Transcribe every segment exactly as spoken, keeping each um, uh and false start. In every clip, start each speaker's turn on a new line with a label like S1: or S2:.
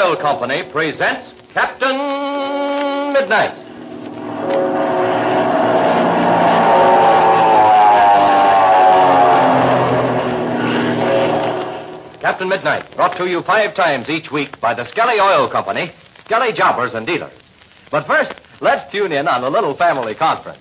S1: Oil Company presents Captain Midnight. Captain Midnight, brought to you five times each week by the Skelly Oil Company, Skelly Jobbers and Dealers. But first, let's tune in on a little family conference.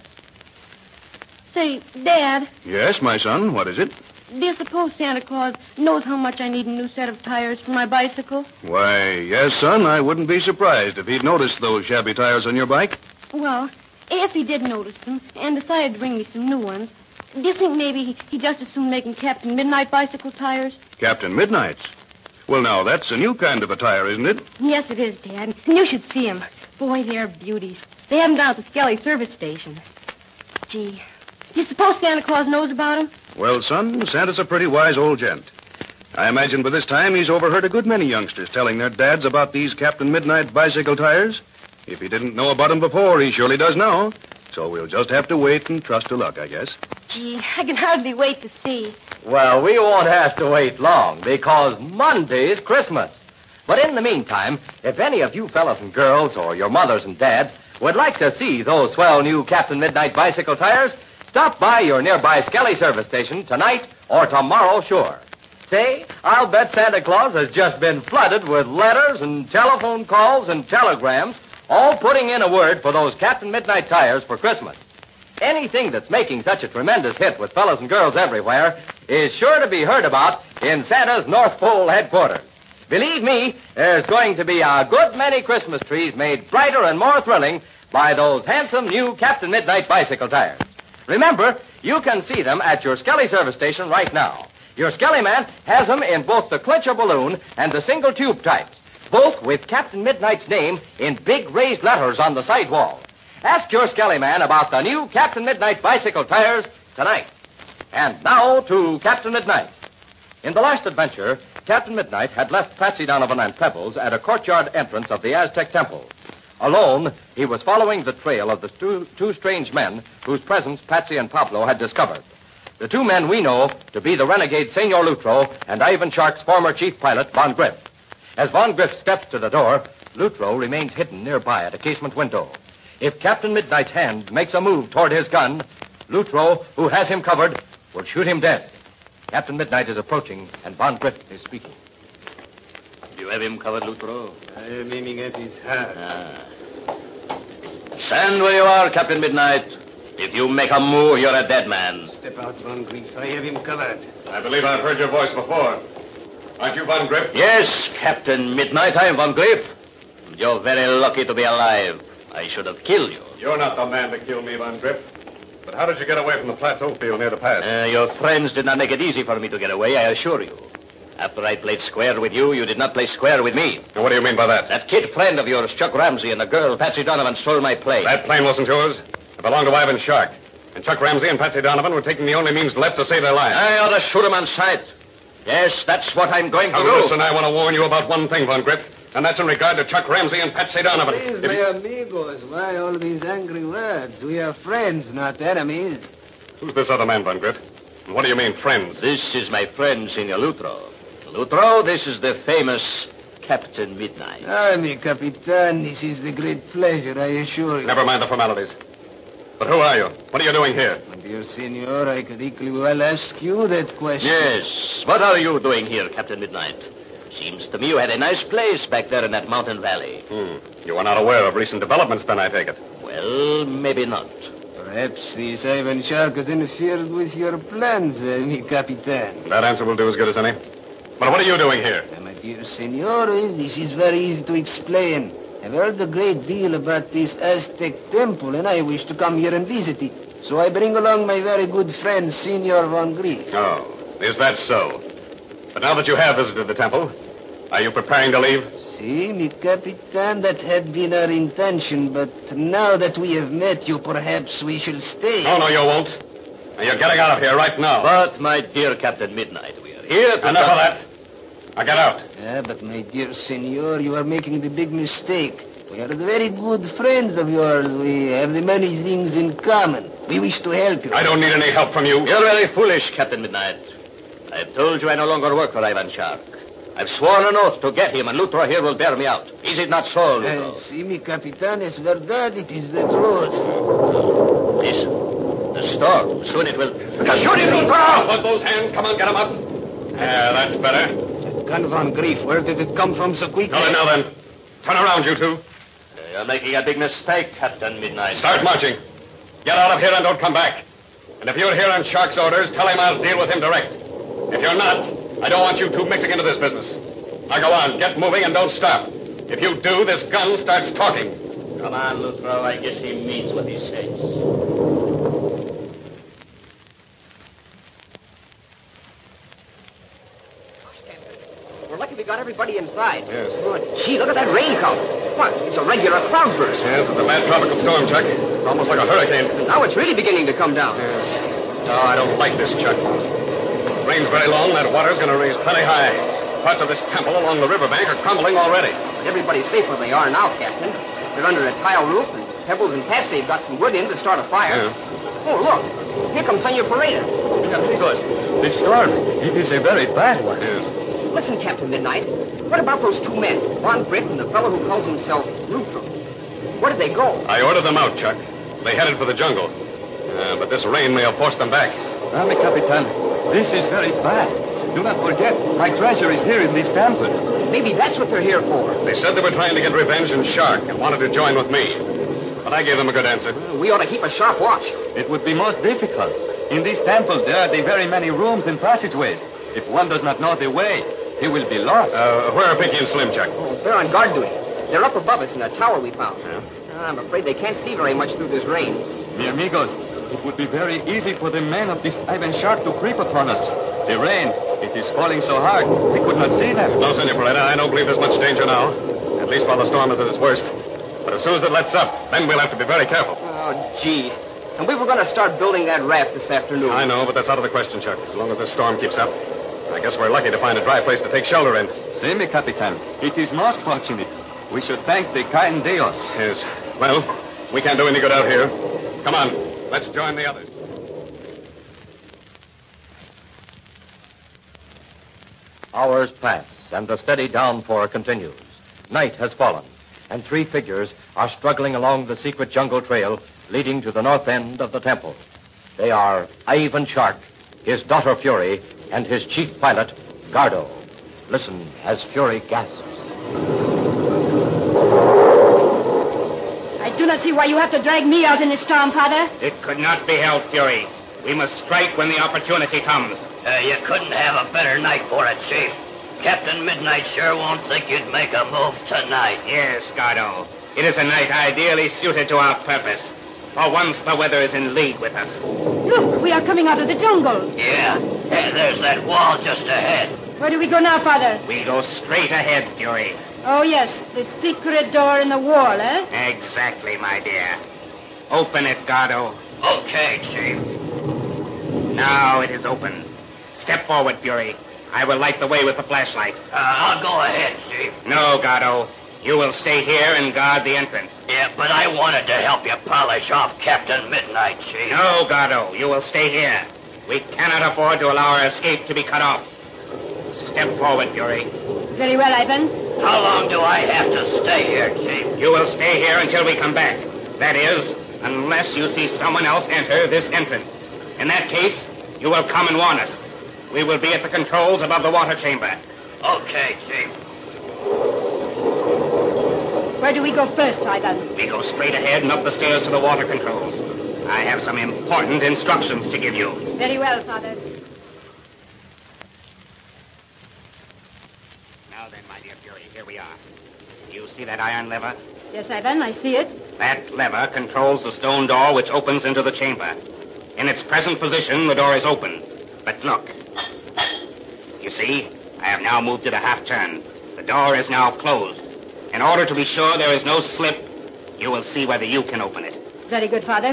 S2: Say, Dad,
S3: Yes, my son, what is it?
S2: do you suppose Santa Claus knows how much I need a new set of tires for my bicycle?
S3: Why, yes, son, I wouldn't be surprised if he'd noticed those shabby tires on your bike.
S2: Well, if he did notice them and decided to bring me some new ones, do you think maybe he, he just as soon making Captain Midnight bicycle tires?
S3: Captain Midnight's. Well, now, that's a new kind of a tire, isn't it?
S2: Yes, it is, Dad. And you should see them. Boy, they're beauties. They have them down at the Skelly service station. Gee, do you suppose Santa Claus knows about them?
S3: Well, son, Santa's a pretty wise old gent. I imagine by this time he's overheard a good many youngsters telling their dads about these Captain Midnight bicycle tires. If he didn't know about them before, he surely does now. So we'll just have to wait and trust to luck, I guess.
S2: Gee, I can hardly wait to see.
S1: Well, we won't have to wait long because Monday's Christmas. But in the meantime, if any of you fellas and girls or your mothers and dads would like to see those swell new Captain Midnight bicycle tires, stop by your nearby Skelly service station tonight or tomorrow, sure. Say, I'll bet Santa Claus has just been flooded with letters and telephone calls and telegrams, all putting in a word for those Captain Midnight tires for Christmas. Anything that's making such a tremendous hit with fellas and girls everywhere is sure to be heard about in Santa's North Pole headquarters. Believe me, there's going to be a good many Christmas trees made brighter and more thrilling by those handsome new Captain Midnight bicycle tires. Remember, you can see them at your Skelly service station right now. Your Skelly man has them in both the clincher balloon and the single tube types, both with Captain Midnight's name in big raised letters on the sidewall. Ask your Skelly man about the new Captain Midnight bicycle tires tonight. And now to Captain Midnight. In the last adventure, Captain Midnight had left Patsy Donovan and Pebbles at a courtyard entrance of the Aztec temple. Alone, he was following the trail of the two, two strange men whose presence Patsy and Pablo had discovered. The two men we know to be the renegade Senor Lutro and Ivan Shark's former chief pilot, Von Griff. As Von Griff steps to the door, Lutro remains hidden nearby at a casement window. If Captain Midnight's hand makes a move toward his gun, Lutro, who has him covered, will shoot him dead. Captain Midnight is approaching, and Von Griff is speaking.
S4: You have him covered, Lutro?
S5: I am aiming at his heart.
S4: Ah. Stand where you are, Captain Midnight. If you make a move, you're a dead man.
S5: Step out, Von Grief. I have him covered.
S3: I believe I've heard your voice before. Aren't you Von Griff?
S4: Yes, Captain Midnight, I am Von Griff. You're very lucky to be alive. I should have killed you.
S3: You're not the man to kill me, Von Griff. But how did you get away from the plateau field near the pass?
S4: Uh, your friends did not make it easy for me to get away, I assure you. After I played square with you, you did not play square with me.
S3: And what do you mean by that?
S4: That kid friend of yours, Chuck Ramsey, and the girl, Patsy Donovan, stole my plane.
S3: That plane wasn't yours. It belonged to Ivan Shark. And Chuck Ramsey and Patsy Donovan were taking the only means left to save their lives.
S4: I ought to shoot him on sight. Yes, that's what I'm going to
S3: Now,
S4: do.
S3: listen, I want to warn you about one thing, Von Griff, and that's in regard to Chuck Ramsey and Patsy Donovan.
S5: Please,
S3: If
S5: my
S3: you-
S5: amigos, why all these angry words? We are friends, not enemies.
S3: Who's this other man, Von Griff? And what do you mean, friends?
S4: This is my friend, Senor Lutro. Lutro, this is the famous Captain Midnight.
S5: Ah, mi Capitan, this is the great pleasure, I assure you.
S3: Never mind the formalities. But who are you? What are you doing here?
S5: My dear senor, I could equally well ask you that question.
S4: Yes. What are you doing here, Captain Midnight? Seems to me you had a nice place back there in that mountain valley.
S3: Hmm. You are not aware of recent developments, then, I take it.
S4: Well, maybe not.
S5: Perhaps this Ivan Shark has interfered with your plans, uh, mi Capitan.
S3: That answer will do as good as any. But what are you doing here?
S5: Uh, my dear senor, this is very easy to explain. I've heard a great deal about this Aztec temple, and I wish to come here and visit it. So I bring along my very good friend, Senor Von Grief.
S3: Oh, is that so? But now that you have visited the temple, are you preparing to leave?
S5: Si, mi Capitan, that had been our intention, but now that we have met you, perhaps we shall stay.
S3: No, no, you won't. And you're getting out of here right now.
S4: But, my dear Captain Midnight, we are here to...
S3: Enough of that. Now get out.
S5: Yeah, but my dear senor, you are making the big mistake. We are the very good friends of yours. We have the many things in common. We wish to help you.
S3: I don't need any help from you.
S4: You're very foolish, Captain Midnight. I've told you I no longer work for Ivan Shark. I've sworn an oath to get him, and Lutro here will bear me out. Is it not so, Lutro?
S5: Uh, si, mi capitan, es verdad, it is the truth.
S4: Listen, the storm. Soon it will...
S3: Shoot him, Lutro! Put those hands. Come on, get him up. Yeah, that's better.
S5: Gun von Grief, where did it come from so quickly?
S3: Now then, now then. Turn around, you two.
S4: You're making a big mistake, Captain Midnight.
S3: Start marching. Get out of here and don't come back. And if you're here on Shark's orders, tell him I'll deal with him direct. If you're not, I don't want you two mixing into this business. Now go on, get moving and don't stop. If you do, this gun starts talking.
S4: Come on, Lutro. I guess he means what he says.
S1: We're lucky we got everybody inside.
S3: Yes.
S1: Good. Gee, look at that rain come. What? It's a regular cloudburst.
S3: Yes, it's a mad tropical storm, Chuck. It's almost like a hurricane.
S1: And now it's really beginning to come down.
S3: Yes. No, I don't like this, Chuck. If it rains very long, that water's going to raise plenty high. Parts of this temple along the riverbank are crumbling already.
S1: But everybody's safe where they are now, Captain. They're under a tile roof, and Pebbles and Cassidy have got some wood in to start a fire.
S3: Yeah.
S1: Oh, look. Here comes Senor Pareda.
S6: Amigos, this storm, it is a very bad one.
S3: Yes.
S1: Listen, Captain Midnight. What about those two men, Von Britt and the fellow who calls himself Lutro? Where did they go?
S3: I ordered them out, Chuck. They headed for the jungle. Uh, but this rain may have forced them back.
S6: Ah, mi Capitan, this is very bad. Do not forget, my treasure is here in this temple.
S1: Maybe that's what they're here for.
S3: They said they were trying to get revenge on Shark and wanted to join with me. But I gave them a good answer.
S1: We ought to keep a sharp watch.
S6: It would be most difficult. In this temple, there are the very many rooms and passageways. If one does not know the way, he will be lost.
S3: Uh, where are Pinky and Slim, Chuck?
S1: Oh, they're on guard duty. They're up above us in a tower we found.
S3: Yeah?
S1: Uh, I'm afraid they can't see very much through this rain.
S6: Mi amigos, it would be very easy for the men of this Ivan Shark to creep upon us. The rain, it is falling so hard, we could not see them.
S3: No, Senor Peretta, I don't believe there's much danger now. At least while the storm is at its worst. But as soon as it lets up, then we'll have to be very careful.
S1: Oh, gee. And we were going to start building that raft this afternoon.
S3: I know, but that's out of the question, Chuck. As long as this storm keeps up, I guess we're lucky to find a dry place to take shelter in.
S6: See, mi Capitan, it is most fortunate. We should thank the kind Dios.
S3: Yes. Well, we can't do any good out here. Come on, let's join the others.
S1: Hours pass, and the steady downpour continues. Night has fallen, and three figures are struggling along the secret jungle trail leading to the north end of the temple. They are Ivan Shark, his daughter Fury, and his chief pilot, Gardo. Listen as Fury gasps.
S2: I do not see why you have to drag me out in this storm, Father.
S7: It could not be helped, Fury. We must strike when the opportunity comes.
S4: Uh, you couldn't have a better night for it, Chief. Captain Midnight sure won't think you'd make a move tonight.
S7: Yes, Gardo. It is a night ideally suited to our purpose. For once, the weather is in league with us.
S2: Look, we are coming out of the jungle.
S4: Yeah, and there's that wall just ahead.
S2: Where do we go now, Father?
S7: We go straight ahead, Fury.
S2: Oh, yes, the secret door in the wall, eh?
S7: Exactly, my dear. Open it, Gardo.
S4: Okay, Chief.
S7: Now it is open. Step forward, Fury. I will light the way with the flashlight.
S4: Uh, I'll go ahead, Chief.
S7: No, Gardo. You will stay here and guard the entrance.
S4: Yeah, but I wanted to help you polish off Captain Midnight, Chief.
S7: No, Gardo. You will stay here. We cannot afford to allow our escape to be cut off. Step forward, Fury.
S2: Very well, Ivan.
S4: How long do I have to stay here, Chief?
S7: You will stay here until we come back. That is, unless you see someone else enter this entrance. In that case, you will come and warn us. We will be at the controls above the water chamber.
S4: Okay, Chief.
S2: Where do we go first, Ivan?
S7: We go straight ahead and up the stairs to the water controls. I have some important instructions to give you.
S2: Very well, Father.
S7: Now then, my dear Fury, here we are. You see that iron lever?
S2: Yes, Ivan, I see it.
S7: That lever controls the stone door which opens into the chamber. In its present position, the door is open. But look. You see, I have now moved it a half turn. The door is now closed. In order to be sure there is no slip, you will see whether you can open it.
S2: Very good, Father.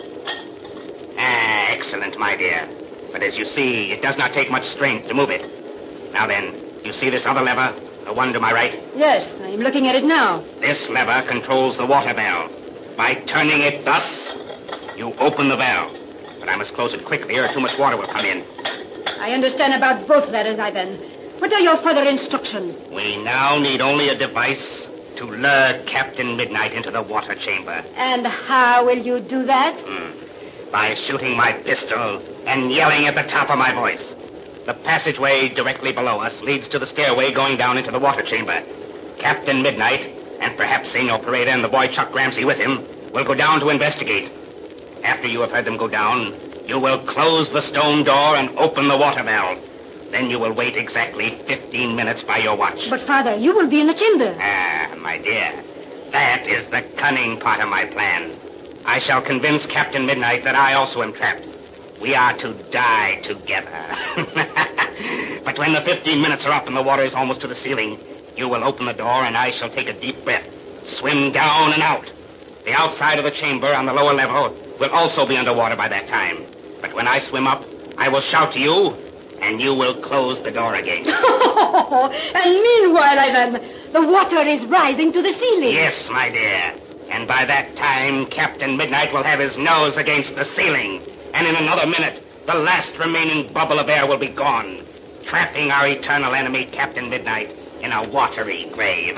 S7: Ah, excellent, my dear. But as you see, it does not take much strength to move it. Now then, you see this other lever? The one to my right?
S2: Yes, I'm looking at it now.
S7: This lever controls the water valve. By turning it thus, you open the valve. But I must close it quickly or too much water will come in.
S2: I understand about both letters, Ivan. What are your further instructions?
S7: We now need only a device to lure Captain Midnight into the water chamber.
S2: And how will you do that?
S7: Hmm. By shooting my pistol and yelling at the top of my voice. The passageway directly below us leads to the stairway going down into the water chamber. Captain Midnight, and perhaps Senor Pareda and the boy Chuck Ramsey with him, will go down to investigate. After you have heard them go down, you will close the stone door and open the water valve. Then you will wait exactly fifteen minutes by your watch.
S2: But, Father, you will be in the chamber.
S7: Ah, my dear, that is the cunning part of my plan. I shall convince Captain Midnight that I also am trapped. We are to die together. But when the fifteen minutes are up and the water is almost to the ceiling, you will open the door and I shall take a deep breath, swim down and out. The outside of the chamber on the lower level will also be underwater by that time. But when I swim up, I will shout to you, and you will close the door again.
S2: And meanwhile, Ivan, the water is rising to the ceiling.
S7: Yes, my dear. And by that time, Captain Midnight will have his nose against the ceiling. And in another minute, the last remaining bubble of air will be gone, trapping our eternal enemy, Captain Midnight, in a watery grave.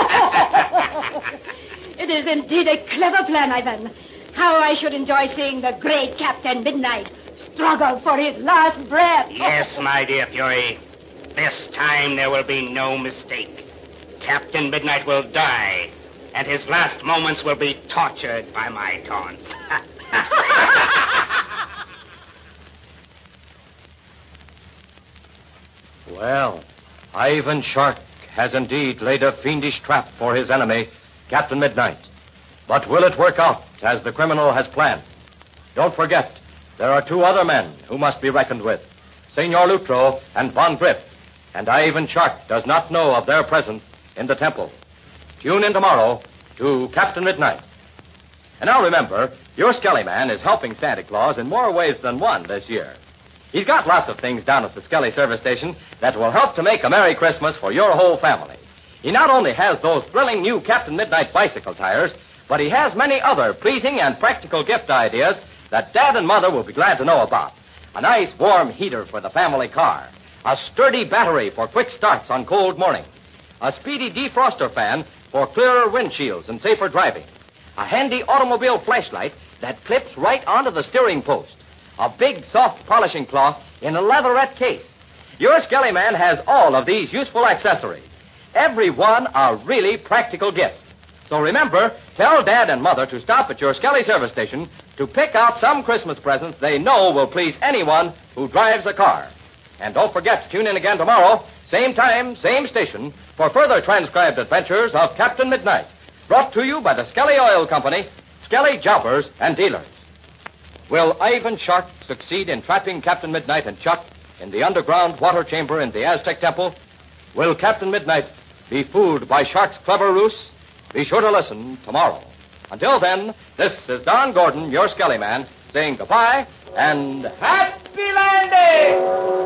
S2: It is indeed a clever plan, Ivan. How I should enjoy seeing the great Captain Midnight struggle for his last breath.
S7: Yes, my dear Fury. This time there will be no mistake. Captain Midnight will die, and his last moments will be tortured by my taunts.
S1: Well, Ivan Shark has indeed laid a fiendish trap for his enemy, Captain Midnight. But will it work out as the criminal has planned? Don't forget, there are two other men who must be reckoned with, Senor Lutro and Von Griff, and Ivan Shark does not know of their presence in the temple. Tune in tomorrow to Captain Midnight. And now remember, your Skelly Man is helping Santa Claus in more ways than one this year. He's got lots of things down at the Skelly service station that will help to make a Merry Christmas for your whole family. He not only has those thrilling new Captain Midnight bicycle tires, but he has many other pleasing and practical gift ideas that Dad and Mother will be glad to know about. A nice warm heater for the family car, a sturdy battery for quick starts on cold mornings, a speedy defroster fan for clearer windshields and safer driving, a handy automobile flashlight that clips right onto the steering post, a big soft polishing cloth in a leatherette case. Your Skelly Man has all of these useful accessories. Every one a really practical gift. So remember, tell Dad and Mother to stop at your Skelly service station to pick out some Christmas presents they know will please anyone who drives a car. And don't forget to tune in again tomorrow, same time, same station, for further transcribed adventures of Captain Midnight, brought to you by the Skelly Oil Company, Skelly Jobbers and Dealers. Will Ivan Shark succeed in trapping Captain Midnight and Chuck in the underground water chamber in the Aztec Temple? Will Captain Midnight be fooled by Shark's clever ruse? Be sure to listen tomorrow. Until then, this is Don Gordon, your Skelly Man, saying goodbye and happy landing!